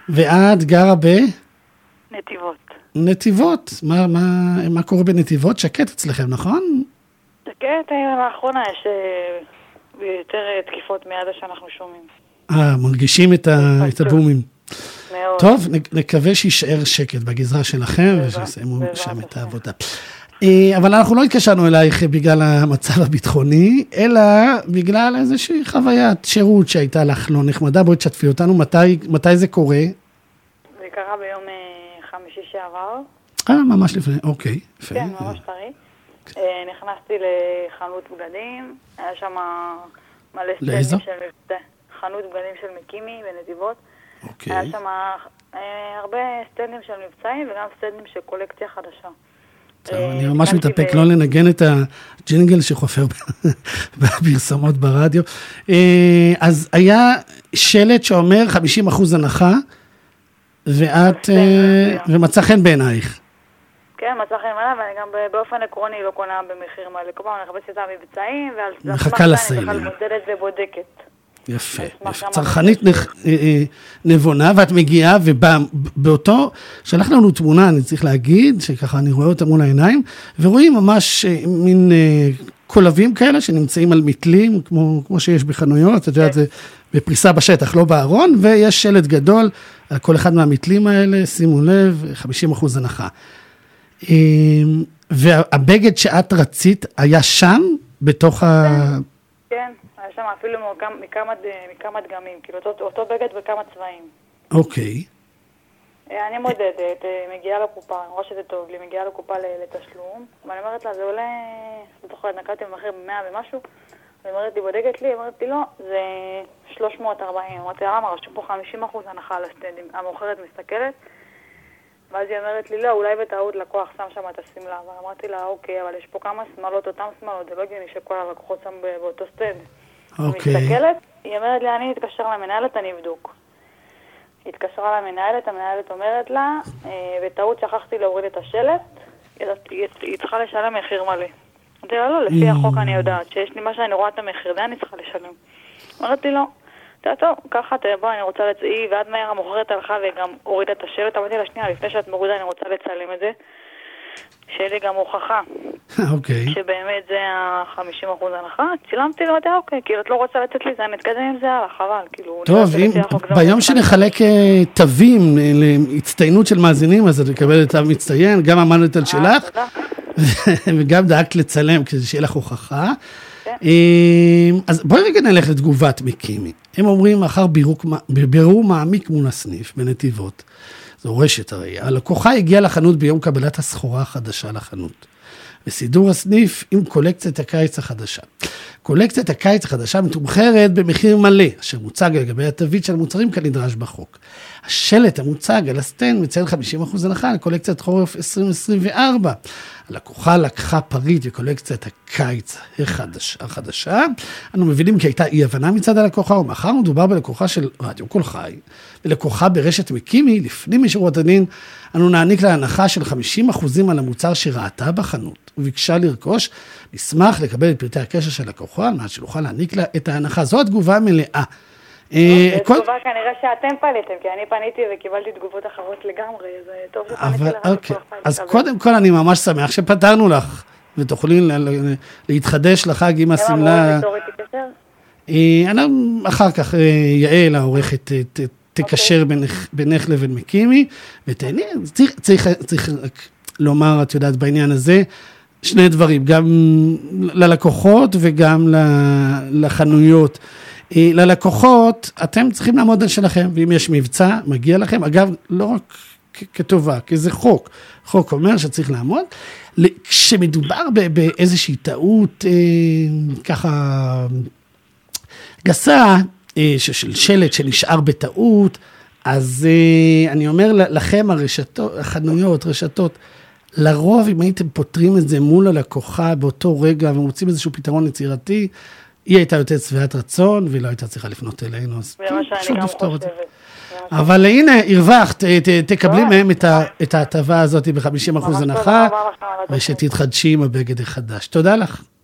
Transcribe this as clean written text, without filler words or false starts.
ואת גרה נתיבות. נתיבות. מה קורה בנתיבות? שקט אצלכם, נכון? שקט, לאחרונה יש יותר תקיפות מיד שאנחנו שומעים. מרגישים את הבומים. מאוד. טוב, נקווה שישאר שקט בגזרה שלכם, ושסיימו שם את העבודה. אבל אנחנו לא התקשרנו אלייך בגלל המצב הביטחוני, אלא בגלל איזושהי חוויית שירות שהייתה לך לא נחמדה. בואי תשתפי אותנו, מתי זה קורה? זה קרה ביום חמישי שעבר. ממש לפני, אוקיי. כן, ממש טרי. נכנסתי לחנות בגדים, היה שם מלא סטנדים של מבצע. חנות בגדים של מקימי בנתיבות. אוקיי. היה שם הרבה סטנדים של מבצעים וגם סטנדים של קולקציה חדשה. אני ממש מתאפק לא לנגן את הג'ינגל שחופר בפרסומות ברדיו. אז היה שלט שאומר 50% הנחה, ומצא חן בעינייך. כן, מצא חן בעיניי, ואני גם באופן עקרוני לא קונה במחיר מלא. כל פעם אני מחפשת את המבצעים, מחכה לסיילים. אני בכלל מודדת ובודקת. יפה, צרכנית נבונה, ואת מגיעה, ובאותו, שלח לנו תמונה, אני צריך להגיד, שככה אני רואה אותה מול העיניים, ורואים ממש מין קולבים כאלה, שנמצאים על מתלים, כמו שיש בחנויות, אתה יודע, זה בפריסה בשטח, לא בארון, ויש שלט גדול, על כל אחד מהמתלים האלה, שימו לב, 50% הנחה. והבגד שאת רצית, היה שם, בתוך כן. היה שם אפילו מכמה דגמים, כאילו אותו בגד וכמה צבעים. אוקיי. אני מודדת, מגיעה לקופה, אני רואה שזה טוב לי, מגיעה לקופה לתשלום, ואני אומרת לה, זה עולה, לא זוכרת, נקלתי במחיר 100 ומשהו, היא אומרת לי, בודקת לי, אמרתי לא, זה 340, אמרתי לה, למה, רשום פה 50% הנחה על הסטנדים, המוכרת מסתכלת, ואז היא אומרת לי, לא, אולי בטעות לקוח שם שם את השמלה, ואמרתי לה, אוקיי, אבל יש פה כמה שמלות, אותם שמלות, זה לא הגיוני שכל הלקוחות שם באותו סטנד. אוקיי. היא מסתכלת, היא אומרת לי, אני אתקשר למנהלת, אני אבדוק. היא התקשרה למנהלת, המנהלת אומרת לה, בטעות שכחתי להוריד את השלט, היא צריכה לשלם מחיר מלא. אמרתי לה, לא, לפי החוק אני יודעת, שיש לי מה שאני רואה את המחיר, זה אני צריכה לשלם. אמרתי לי, לא. טוב, ככה, בוא, אני רוצה לצעי, ועד מהר המוכרת הלכה וגם הורידה את השלט, אמרתי לה, שנייה, לפני שאת מורידה, אני רוצה לצלם את זה, שיהיה לי גם הוכחה. אוקיי. שבאמת זה ה-50% הנחה, צילמתי לו, אוקיי, כאילו, את לא רוצה לתת לי, זה אני מתקדם עם זה הלאה, חבל, כאילו... טוב, ביום שנחלק תווים להצטיינות של מאזינים, אז את מקבלת תו מצטיין, גם עמדת על שלך, וגם דאגת לצלם, כדי שיהיה לך הוכחה. אז בואי רגע נלך לתגובת מקימי. הם אומרים, אחר בירור מעמיק מול הסניף בנתיבות, זו רשת הרי, הלקוחה הגיעה לחנות ביום קבלת הסחורה החדשה לחנות, וסידור הסניף עם קולקציית הקיץ החדשה. קולקציית הקיץ החדשה מתומחרת במחיר מלא, אשר מוצג על גבי התווית של המוצרים כנדרש בחוק. השלט המוצג על הסטנד מציין 50% הנחה על קולקציית חורף 2024. הלקוחה לקחה פריט וקולקציית הקיץ החדשה. אנו מבינים כי הייתה אי הבנה מצד הלקוחה, ומאחר מדובר בלקוחה של רדיו קול חי, ולקוחה ברשת מקימי, לפני משורת הדין, אנו נעניק לה הנחה של 50% על המוצר שראתה בחנות, וביקשה לרכוש, נשמח לקבל את פרטי הקשר של לקוחה, על מנת שנוכל להעניק לה את ההנחה. זו התגובה מלאה. תגובה כנראה שאתם פניתם, כי אני פניתי וקיבלתי תגובות אחרות לגמרי, זה טוב שפניתי לרדיו. אז קודם כל אני ממש שמח שפתרנו לך, ותוכלי להתחדש לחג עם הסמלה. הם אמרו ליצור איתי קשר? אחר כך יעל העורכת תקשר בינך לבין מקימי, ותהני, צריך לומר, את יודעת, בעניין הזה, שני דברים, גם ללקוחות וגם לחנויות. ללקוחות, אתם צריכים לעמוד על שלכם, ואם יש מבצע, מגיע לכם. אגב, לא רק כטובה, כי זה חוק. חוק אומר שצריך לעמוד. כשמדובר באיזושהי טעות, ככה גסה, של שלט שנשאר בטעות, אז אני אומר לכם, החנויות, רשתות, לרוב, אם הייתם פותרים את זה מול הלקוחה באותו רגע, ומוצאים איזשהו פתרון יצירתי, היא הייתה יותר צביעת רצון, והיא לא הייתה צריכה לפנות אלינו, אז פשוט לפתור את זה. אבל הנה, הרווחת, תקבלי מהם את ההטבה הזאת ב-50% הנחה, ושתתחדשי עם הבגד החדש. תודה לך.